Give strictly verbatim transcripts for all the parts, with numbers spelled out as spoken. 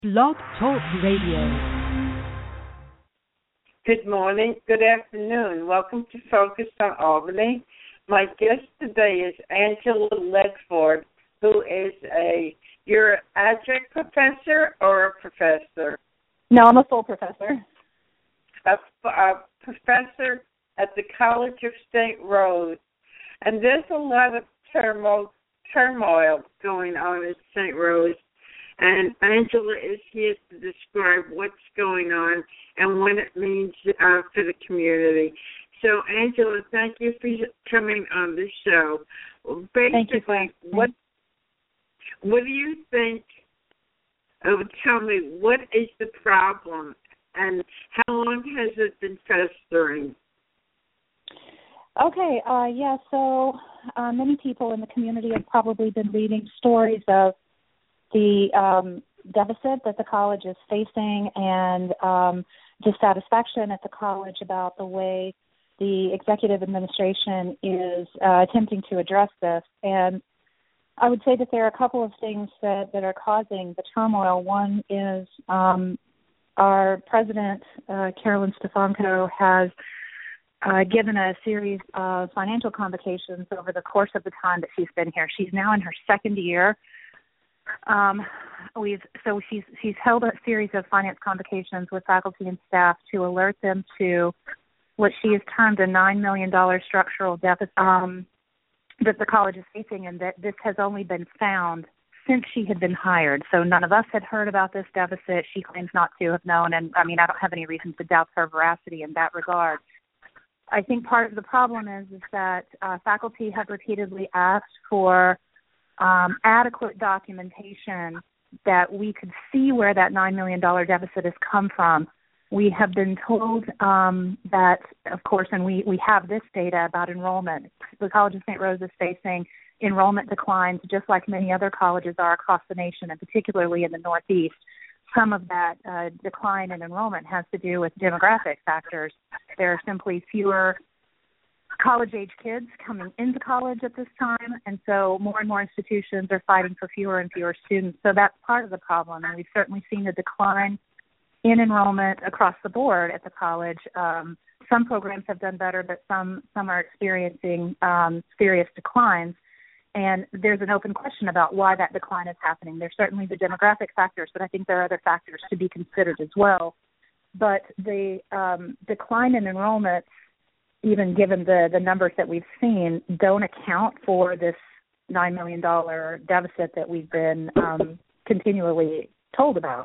Blog Talk Radio. Good morning, good afternoon. Welcome to Focus on Albany. My guest today is Angela Ledford, who is a, you're an adjunct professor or a professor? No, I'm a full professor. A, a professor at the College of Saint Rose. And there's a lot of turmoil, turmoil going on at Saint Rose. And Angela is here to describe what's going on and what it means uh, for the community. So, Angela, thank you for coming on the show. Basically, thank you, Frank. What, what do you think, oh, tell me, what is the problem and how long has it been festering? Okay, uh, yeah, so uh, many people in the community have probably been reading stories of the um, deficit that the college is facing and um, dissatisfaction at the college about the way the executive administration is uh, attempting to address this. And I would say that there are a couple of things that, that are causing the turmoil. One is um, our president, uh, Carolyn Stefanko, has uh, given a series of financial convocations over the course of the time that she's been here. She's now in her second year. Um, we've so she's she's held a series of finance convocations with faculty and staff to alert them to what she has termed a nine million dollars structural deficit um, that the college is facing, and that this has only been found since she had been hired. So none of us had heard about this deficit. She claims not to have known, and I mean I don't have any reason to doubt her veracity in that regard. I think part of the problem is is that uh, faculty have repeatedly asked for Um, adequate documentation that we could see where that nine million dollars deficit has come from. We have been told um, that, of course, and we, we have this data about enrollment. The College of Saint Rose is facing enrollment declines just like many other colleges are across the nation, and particularly in the Northeast. Some of that uh, decline in enrollment has to do with demographic factors. There are simply fewer college-age kids coming into college at this time, and so more and more institutions are fighting for fewer and fewer students. So that's part of the problem, and we've certainly seen a decline in enrollment across the board at the college. Um, some programs have done better, but some some are experiencing um, serious declines, and there's an open question about why that decline is happening. There's certainly the demographic factors, but I think there are other factors to be considered as well. But the um, decline in enrollment, even given the, the numbers that we've seen, don't account for this nine million dollars deficit that we've been um, continually told about.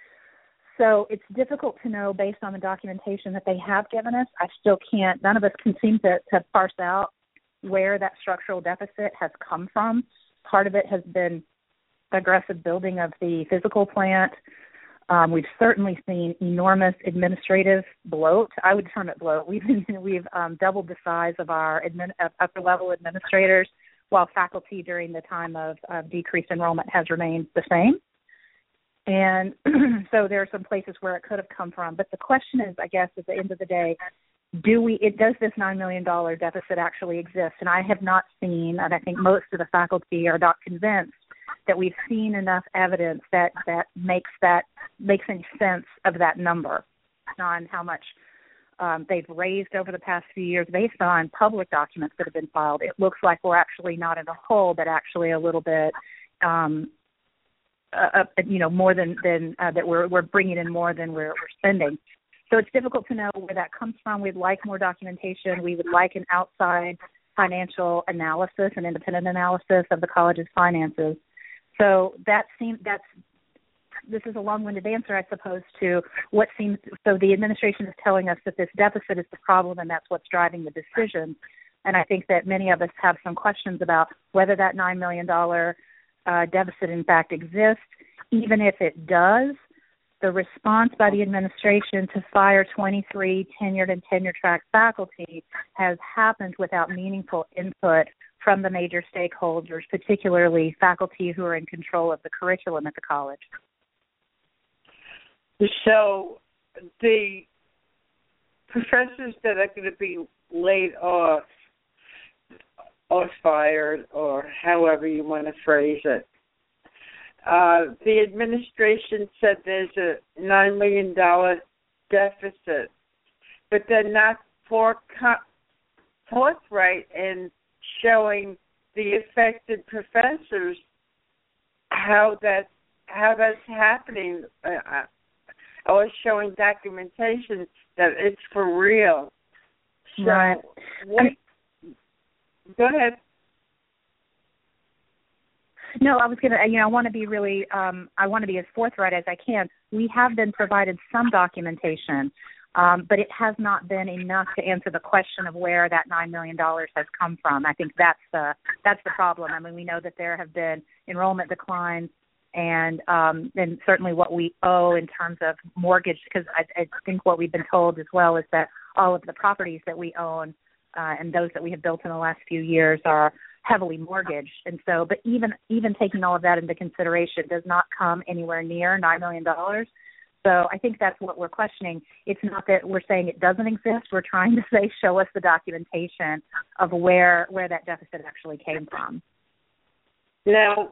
So it's difficult to know based on the documentation that they have given us. I still can't, none of us can seem to, to parse out where that structural deficit has come from. Part of it has been aggressive building of the physical plant. Um, we've certainly seen enormous administrative bloat. I would term it bloat. We've we've um, doubled the size of our admin, uh, upper level administrators, while faculty during the time of uh, decreased enrollment has remained the same. And so there are some places where it could have come from. But the question is, I guess, at the end of the day, do we? It does this nine million dollars deficit actually exist? And I have not seen, and I think most of the faculty are not convinced that we've seen enough evidence that, that makes that makes any sense of that number on how much um, they've raised over the past few years based on public documents that have been filed. It looks like we're actually not in a hole, but actually a little bit, um, uh, you know, more than, than uh, that we're we're bringing in more than we're, we're spending. So it's difficult to know where that comes from. We'd like more documentation. We would like an outside financial analysis, an independent analysis of the college's finances. So that seems that's this is a long-winded answer, I suppose, to what seems. So the administration is telling us that this deficit is the problem, and that's what's driving the decision. And I think that many of us have some questions about whether that nine million dollars uh, deficit in fact exists. Even if it does, the response by the administration to fire twenty-three tenured and tenure-track faculty has happened without meaningful input from the major stakeholders, particularly faculty who are in control of the curriculum at the college. So the professors that are going to be laid off or fired, or however you want to phrase it, uh, the administration said there's a nine million dollars deficit, but they're not for, forthright in showing the affected professors how that how that's happening, uh, or showing documentation that it's for real. So, right. what, go ahead. No, I was gonna. You know, I want to be really. Um, I want to be as forthright as I can. We have been provided some documentation, um, but it has not been enough to answer the question of where that nine million dollars has come from. I think that's the that's the problem. I mean, we know that there have been enrollment declines, and um, and certainly what we owe in terms of mortgage. Because I, I think what we've been told as well is that all of the properties that we own uh, and those that we have built in the last few years are heavily mortgaged. And so, but even even taking all of that into consideration does not come anywhere near nine million dollars. So I think that's what we're questioning. It's not that we're saying it doesn't exist. We're trying to say, show us the documentation of where where that deficit actually came from. Now,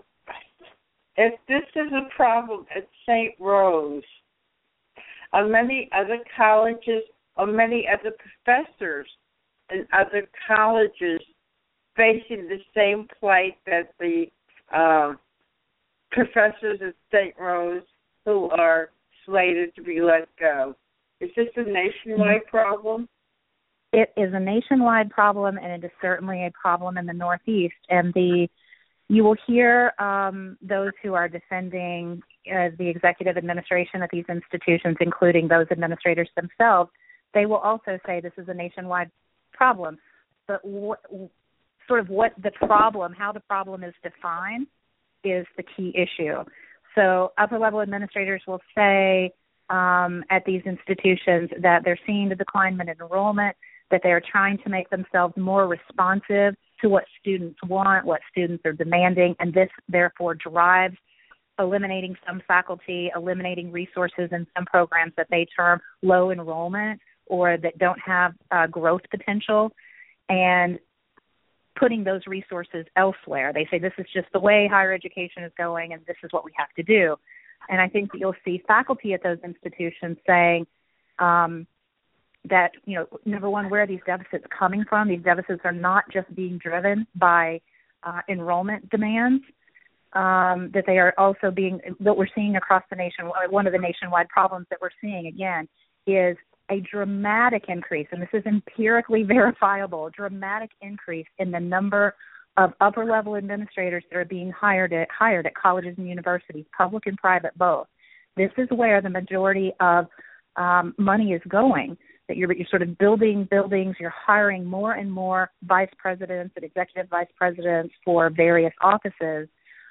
if this is a problem at Saint Rose, or many other colleges, or many other professors in other colleges facing the same plight that the uh, professors at Saint Rose who are slated to be let go. Is this a nationwide problem? It is a nationwide problem, and it is certainly a problem in the Northeast. And the you will hear um, those who are defending uh, the executive administration at these institutions, including those administrators themselves, they will also say this is a nationwide problem. But what sort of what the problem, how the problem is defined, is the key issue. So upper-level administrators will say um, at these institutions that they're seeing the decline in enrollment, that they are trying to make themselves more responsive to what students want, what students are demanding, and this therefore drives eliminating some faculty, eliminating resources in some programs that they term low enrollment or that don't have uh, growth potential, and putting those resources elsewhere. They say this is just the way higher education is going and this is what we have to do. And I think that you'll see faculty at those institutions saying um, that, you know, number one, where are these deficits coming from? These deficits are not just being driven by uh, enrollment demands, um, that they are also being, what we're seeing across the nation, one of the nationwide problems that we're seeing, again, is a dramatic increase, and this is empirically verifiable, dramatic increase in the number of upper-level administrators that are being hired at, hired at colleges and universities, public and private both. This is where the majority of um, money is going, that you're, you're sort of building buildings, you're hiring more and more vice presidents and executive vice presidents for various offices,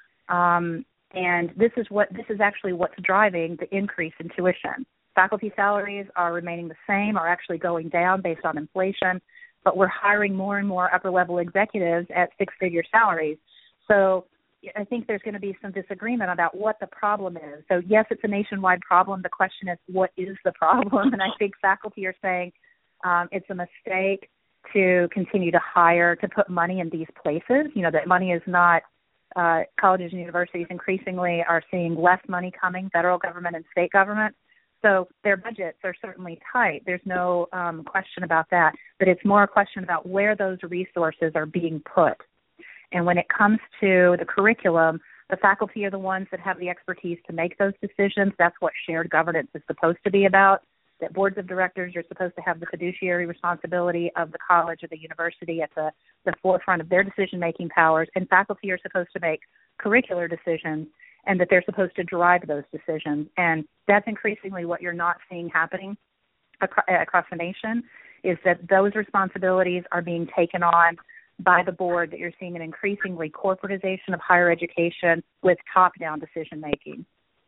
um, and this is what this is actually what's driving the increase in tuition. Faculty salaries are remaining the same, are actually going down based on inflation, but we're hiring more and more upper-level executives at six-figure salaries. So I think there's going to be some disagreement about what the problem is. So, yes, it's a nationwide problem. The question is, what is the problem? And I think faculty are saying um, it's a mistake to continue to hire, to put money in these places. You know, that money is not uh, – colleges and universities increasingly are seeing less money coming, federal government and state government. So their budgets are certainly tight. There's no um, question about that. But it's more a question about where those resources are being put. And when it comes to the curriculum, the faculty are the ones that have the expertise to make those decisions. That's what shared governance is supposed to be about, that boards of directors are supposed to have the fiduciary responsibility of the college or the university at the, the forefront of their decision-making powers, and faculty are supposed to make curricular decisions, and that they're supposed to drive those decisions. And that's increasingly what you're not seeing happening ac- across the nation, is that those responsibilities are being taken on by the board, that you're seeing an increasingly corporatization of higher education with top-down decision-making.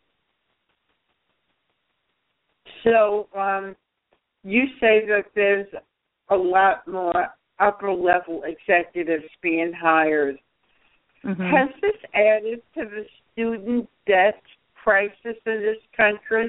So um, you say that there's a lot more upper-level executives being hired. Mm-hmm. Has this added to the student debt crisis in this country?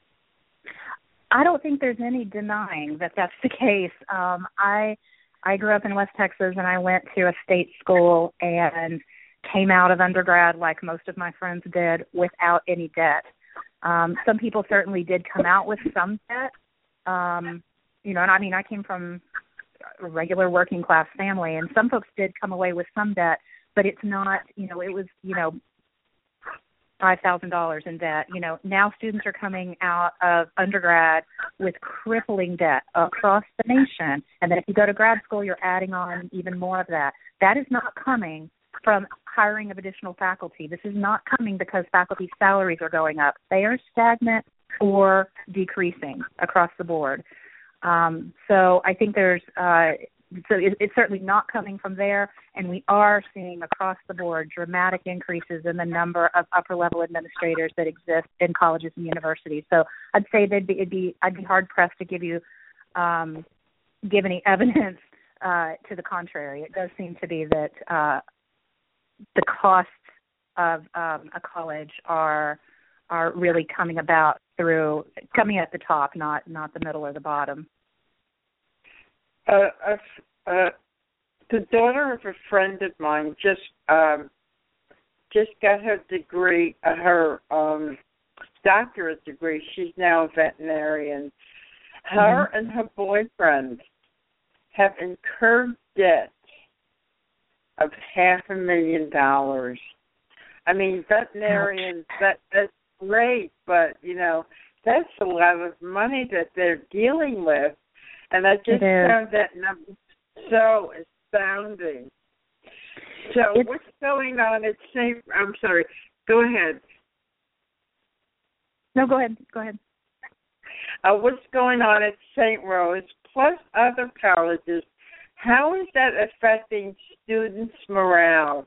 I don't think there's any denying that that's the case. Um, I I grew up in West Texas, and I went to a state school, and came out of undergrad, like most of my friends did, without any debt. Um, some people certainly did come out with some debt. Um, you know, and I mean, I came from a regular working class family, and some folks did come away with some debt, but it's not, you know, it was, you know, five thousand dollars in debt. You know, now students are coming out of undergrad with crippling debt across the nation. And then if you go to grad school, you're adding on even more of that. That is not coming from hiring of additional faculty. This is not coming because faculty salaries are going up. They are stagnant or decreasing across the board. Um, so I think there's, uh, so it, it's certainly not coming from there, and we are seeing across the board dramatic increases in the number of upper-level administrators that exist in colleges and universities. So I'd say that'd be, it'd be I'd be hard-pressed to give you um, give any evidence uh, to the contrary. It does seem to be that uh, the costs of um, a college are are really coming about through coming at the top, not not the middle or the bottom. Uh, uh, uh, the daughter of a friend of mine just um, just got her degree, uh, her um, doctorate degree. She's now a veterinarian. Her mm-hmm. and her boyfriend have incurred debt of half a million dollars. I mean, veterinarians, that that's great, but, you know, that's a lot of money that they're dealing with. And I just found that number so astounding. So it's, what's going on at Saint I'm sorry, go ahead. No, go ahead. Go ahead. Uh, what's going on at Saint Rose, plus other colleges, how is that affecting students' morale?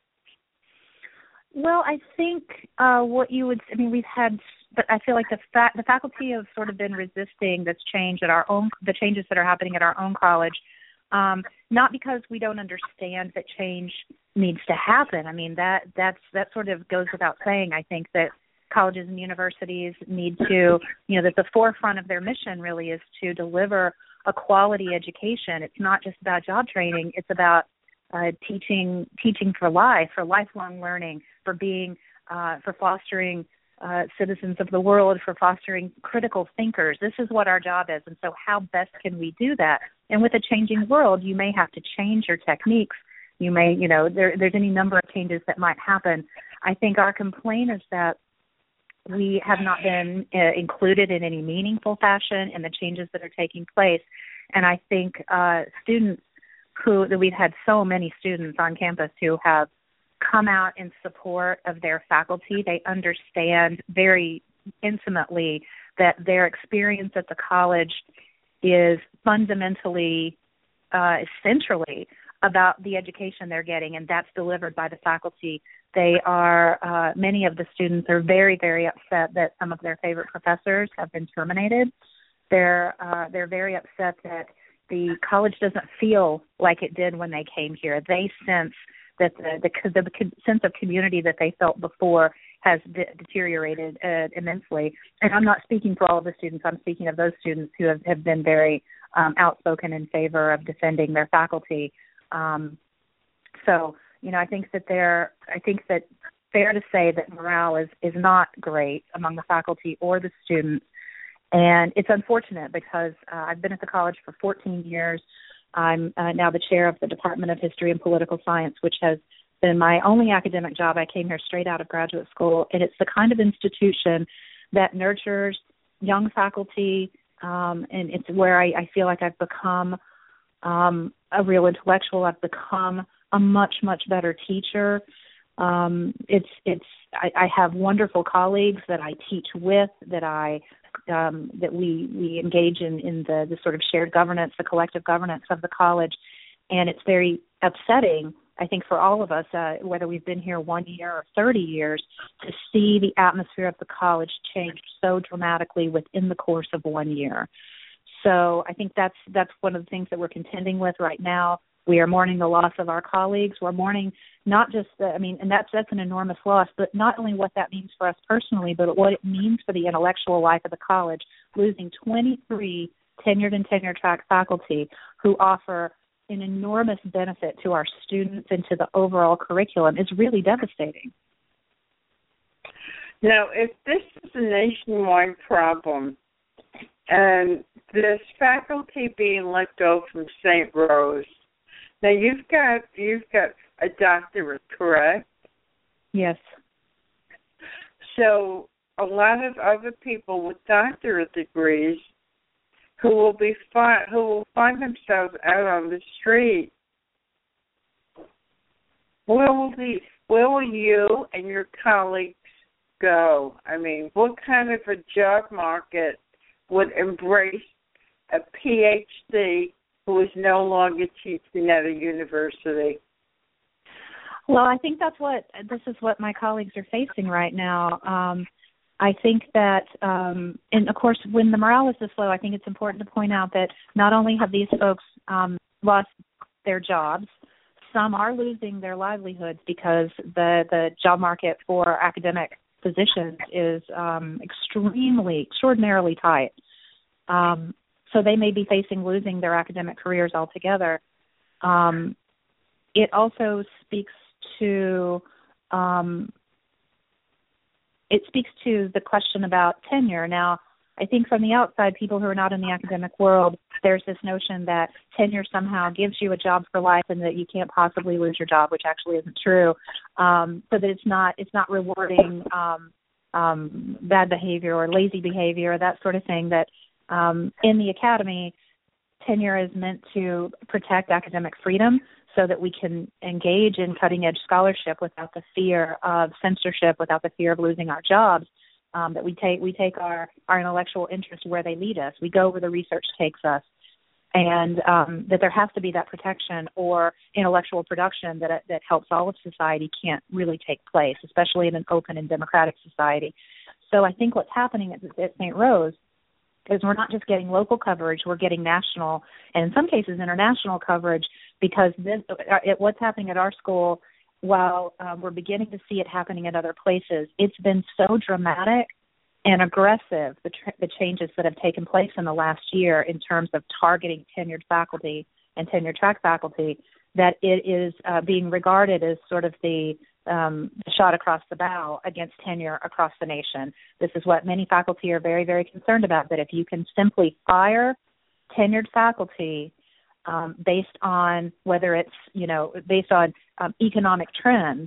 Well, I think uh, what you would, I mean, we've had, but I feel like the fa- the faculty have sort of been resisting this change at our own, the changes that are happening at our own college, um, not because we don't understand that change needs to happen. I mean, that that's that sort of goes without saying. I think that colleges and universities need to, you know, that the forefront of their mission really is to deliver a quality education. It's not just about job training. It's about uh, teaching teaching for life, for lifelong learning, for being, uh, for fostering uh, citizens of the world, for fostering critical thinkers. This is what our job is. And so how best can we do that? And with a changing world, you may have to change your techniques. You may, you know, there, there's any number of changes that might happen. I think our complaint is that we have not been uh, included in any meaningful fashion in the changes that are taking place. And I think uh, students who, that we've had so many students on campus who have come out in support of their faculty. They understand very intimately that their experience at the college is fundamentally, uh, centrally about the education they're getting, and that's delivered by the faculty. They are, uh, many of the students are very, very upset that some of their favorite professors have been terminated. They're, uh, they're very upset that the college doesn't feel like it did when they came here. They sense that the, the, the sense of community that they felt before has de- deteriorated uh, immensely. And I'm not speaking for all of the students. I'm speaking of those students who have, have been very um, outspoken in favor of defending their faculty. Um, so, you know, I think that they're, I think that fair to say that morale is, is not great among the faculty or the students. And it's unfortunate because uh, I've been at the college for fourteen years. I'm uh, now the chair of the Department of History and Political Science, which has been my only academic job. I came here straight out of graduate school, and it's the kind of institution that nurtures young faculty, um, and it's where I, I feel like I've become um, a real intellectual. I've become a much, much better teacher. Um, it's it's I, I have wonderful colleagues that I teach with, that I um, that we we engage in in the, the sort of shared governance, the collective governance of the college, and it's very upsetting, I think, for all of us, uh, whether we've been here one year or thirty years, to see the atmosphere of the college change so dramatically within the course of one year. So I think that's that's one of the things that we're contending with right now. We are mourning the loss of our colleagues. We're mourning not just the, I mean, and that's that's an enormous loss, but not only what that means for us personally, but what it means for the intellectual life of the college, losing twenty-three tenured and tenure track faculty who offer an enormous benefit to our students and to the overall curriculum is really devastating. Now, if this is a nationwide problem, and this faculty being let go from Saint Rose, now you've got you've got a doctorate, correct? Yes. So a lot of other people with doctorate degrees who will be fi- who will find themselves out on the street. Where will the where will you and your colleagues go? I mean, what kind of a job market would embrace a P H D who is no longer teaching at a university? Well, I think that's what this is what my colleagues are facing right now. Um, I think that, um, and of course, when the morale is this low, I think it's important to point out that not only have these folks um, lost their jobs, some are losing their livelihoods because the, the job market for academic positions is um, extremely, extraordinarily tight. Um, so they may be facing losing their academic careers altogether. Um, it also speaks to um, it speaks to the question about tenure. Now, I think from the outside, people who are not in the academic world, there's this notion that tenure somehow gives you a job for life and that you can't possibly lose your job, which actually isn't true. Um, so that it's not it's not rewarding um, um, bad behavior or lazy behavior, that sort of thing. That um, in the academy, tenure is meant to protect academic freedom so that we can engage in cutting-edge scholarship without the fear of censorship, without the fear of losing our jobs. Um, that we take we take our, our intellectual interests where they lead us. We go where the research takes us, and um, that there has to be that protection, or intellectual production that that helps all of society can't really take place, especially in an open and democratic society. So I think what's happening at, at Saint Rose is we're not just getting local coverage, we're getting national and in some cases international coverage, because this, it, what's happening at our school, while um, we're beginning to see it happening at other places, it's been so dramatic and aggressive, the, tr- the changes that have taken place in the last year in terms of targeting tenured faculty and tenure track faculty, that it is uh, being regarded as sort of the, um, the shot across the bow against tenure across the nation. This is what many faculty are very, very concerned about, that if you can simply fire tenured faculty um, based on whether it's, you know, based on um, economic trends,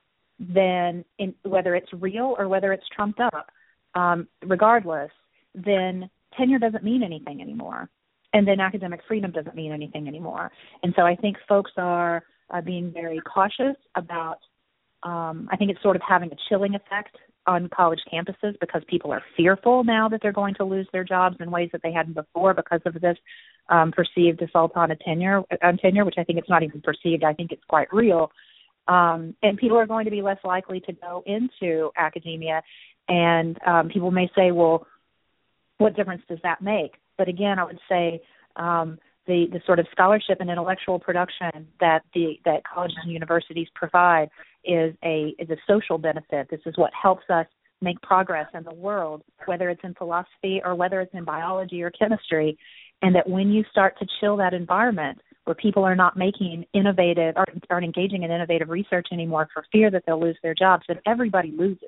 then in, whether it's real or whether it's trumped up, um, regardless, then tenure doesn't mean anything anymore. And then academic freedom doesn't mean anything anymore. And so I think folks are uh, being very cautious about, um, I think it's sort of having a chilling effect on college campuses because people are fearful now that they're going to lose their jobs in ways that they hadn't before because of this um, perceived assault on a tenure, on tenure, which I think it's not even perceived. I think it's quite real. Um, and people are going to be less likely to go into academia. And um, people may say, well, what difference does that make? But again, I would say um, the, the sort of scholarship and intellectual production that the that colleges and universities provide is a is a social benefit. This is what helps us make progress in the world, whether it's in philosophy or whether it's in biology or chemistry. And that when you start to chill that environment where people are not making innovative or aren't engaging in innovative research anymore for fear that they'll lose their jobs, then everybody loses.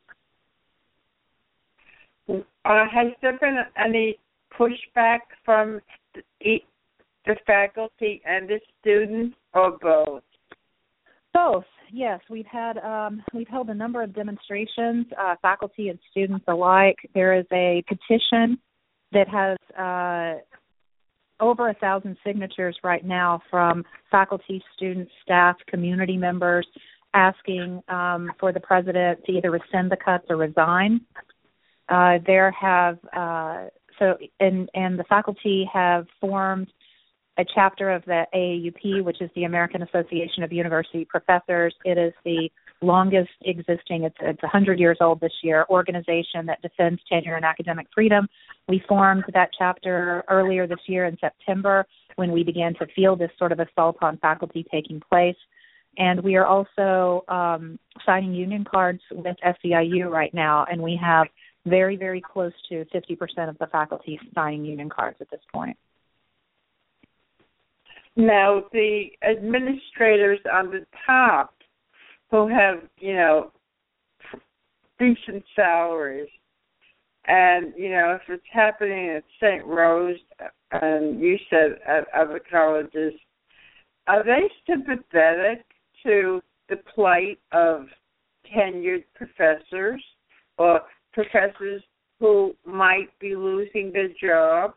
Uh, has there been any pushback from the, the faculty and the students, or both? Both, yes. We've had um, we've held a number of demonstrations, uh, faculty and students alike. There is a petition that has uh, over a thousand signatures right now from faculty, students, staff, community members asking um, for the president to either rescind the cuts or resign. Uh, there have uh, so and and the faculty have formed a chapter of the A A U P, which is the American Association of University Professors. It is the longest existing, it's, it's one hundred years old this year, organization that defends tenure and academic freedom. We formed that chapter earlier this year in September when we began to feel this sort of assault on faculty taking place. And we are also um, signing union cards with S E I U right now, and we have very, very close to fifty percent of the faculty signing union cards at this point. Now, the administrators on the top who have, you know, decent salaries, and, you know, if it's happening at Saint Rose, and you said at other colleges, are they sympathetic to the plight of tenured professors or professors who might be losing their job?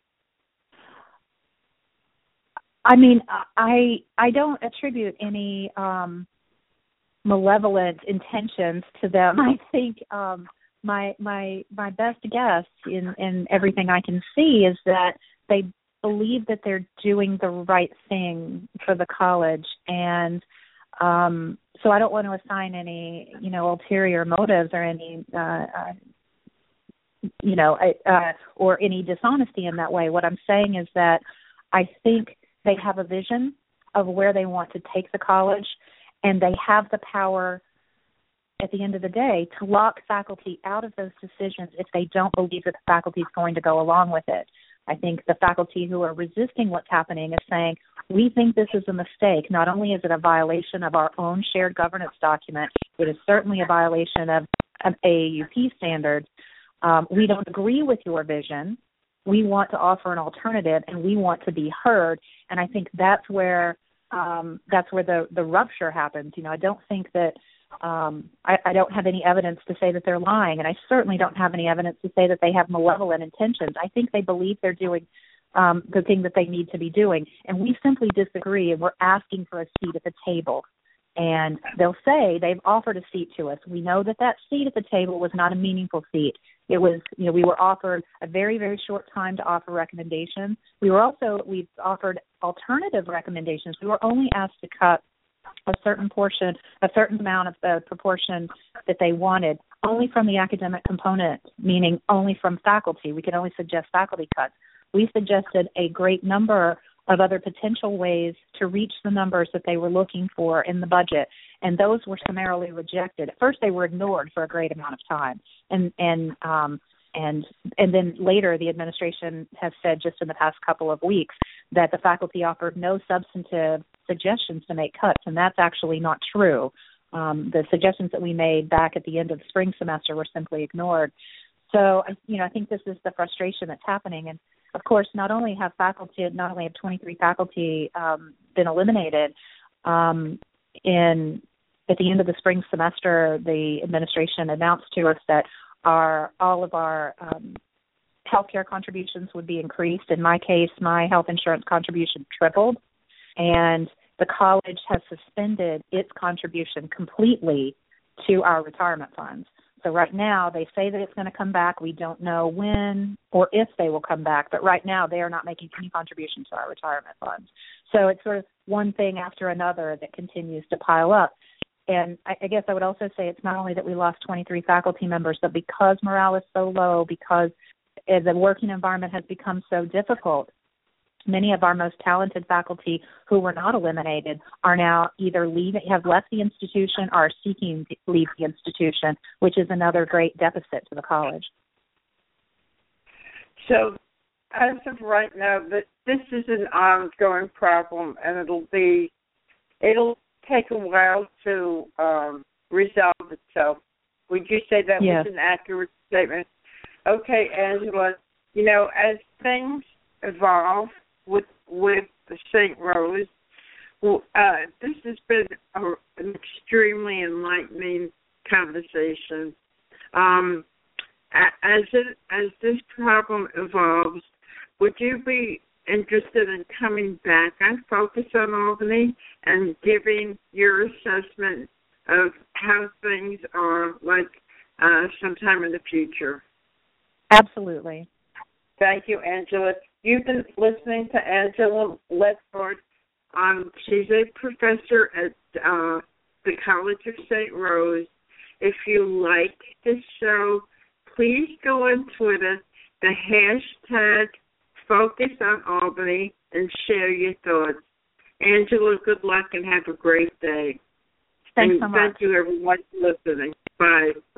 I mean, I I don't attribute any um, malevolent intentions to them. I think um, my my my best guess in, in everything I can see is that they believe that they're doing the right thing for the college, and um, so I don't want to assign any, you know, ulterior motives or any, uh, uh, you know, uh, or any dishonesty in that way. What I'm saying is that I think they have a vision of where they want to take the college, and they have the power at the end of the day to lock faculty out of those decisions if they don't believe that the faculty is going to go along with it. I think the faculty who are resisting what's happening is saying, we think this is a mistake. Not only is it a violation of our own shared governance document, it is certainly a violation of, of A A U P standards. Um, we don't agree with your vision. We want to offer an alternative, and we want to be heard. And I think that's where um, that's where the, the rupture happens. You know, I don't think that um, I, I don't have any evidence to say that they're lying, and I certainly don't have any evidence to say that they have malevolent intentions. I think they believe they're doing um, the thing that they need to be doing, and we simply disagree, and we're asking for a seat at the table. And they'll say they've offered a seat to us. We know that that seat at the table was not a meaningful seat. It was, you know, we were offered a very, very short time to offer recommendations. We were also, we've offered alternative recommendations. We were only asked to cut a certain portion, a certain amount of the proportion that they wanted, only from the academic component, meaning only from faculty. We could only suggest faculty cuts. We suggested a great number of other potential ways to reach the numbers that they were looking for in the budget, and those were summarily rejected. At first, they were ignored for a great amount of time, and and um, and and then later, the administration has said just in the past couple of weeks that the faculty offered no substantive suggestions to make cuts, and that's actually not true. Um, the suggestions that we made back at the end of the spring semester were simply ignored. So, you know, I think this is the frustration that's happening. And, of course, not only have faculty, not only have twenty-three faculty um, been eliminated, um, in at the end of the spring semester, the administration announced to us that our all of our um, health care contributions would be increased. In my case, my health insurance contribution tripled, and the college has suspended its contribution completely to our retirement funds. So right now, they say that it's going to come back. We don't know when or if they will come back, but right now they are not making any contribution to our retirement funds. So it's sort of one thing after another that continues to pile up. And I, I guess I would also say it's not only that we lost twenty-three faculty members, but because morale is so low, because the working environment has become so difficult, many of our most talented faculty who were not eliminated are now either leaving, have left the institution, or are seeking to leave the institution, which is another great deficit to the college. So, as of right now, this is an ongoing problem, and it'll be, it'll take a while to um, resolve itself. Would you say that yes. was an accurate statement? Okay, Angela. You know, as things evolve with with the Saint Rose, well, uh, this has been a, an extremely enlightening conversation. Um, as it as this problem evolves, would you be interested in coming back on Focus on Albany and giving your assessment of how things are like uh, sometime in the future? Absolutely. Thank you, Angela. You've been listening to Angela Ledford. Um, she's a professor at uh, the College of Saint Rose. If you like this show, please go on Twitter, the hashtag Focus on Albany, and share your thoughts. Angela, good luck and have a great day. Thanks and so much. Thank you, everyone, for listening. Bye.